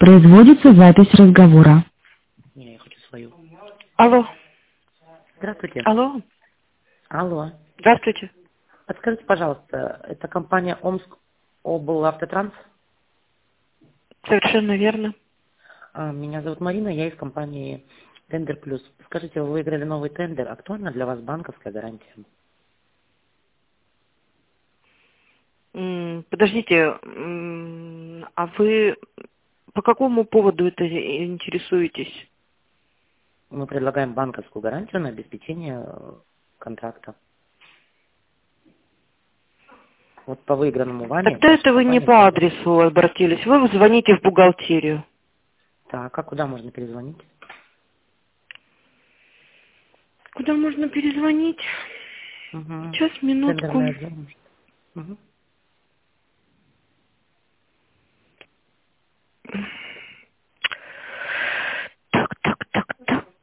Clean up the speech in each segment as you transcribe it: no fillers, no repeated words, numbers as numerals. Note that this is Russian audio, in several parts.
Производится запись разговора. Не, я хочу свою. Алло. Здравствуйте. Алло. Алло. Здравствуйте. Подскажите, пожалуйста, это компания Омск облавтотранс? Совершенно верно. Меня зовут Марина, я из компании Тендер Плюс. Скажите, вы выиграли новый тендер. Актуальна для вас банковская гарантия? Подождите, а вы по какому поводу это интересуетесь? Мы предлагаем банковскую гарантию на обеспечение контракта. Вот по выигранному вами. Тогда это вы не по адресу обратились. Вы звоните в бухгалтерию. Так, а куда можно перезвонить? Куда можно перезвонить? Угу. Сейчас, минутку. Тендерное отдел, может. Угу. Так.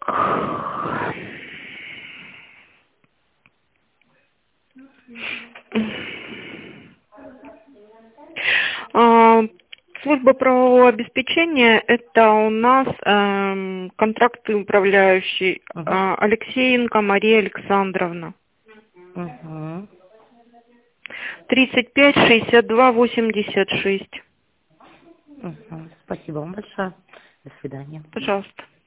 Служба правового обеспечения — это у нас контрактный управляющий Алексеенко Мария Александровна. 35 62 86. Спасибо вам большое. До свидания. Пожалуйста.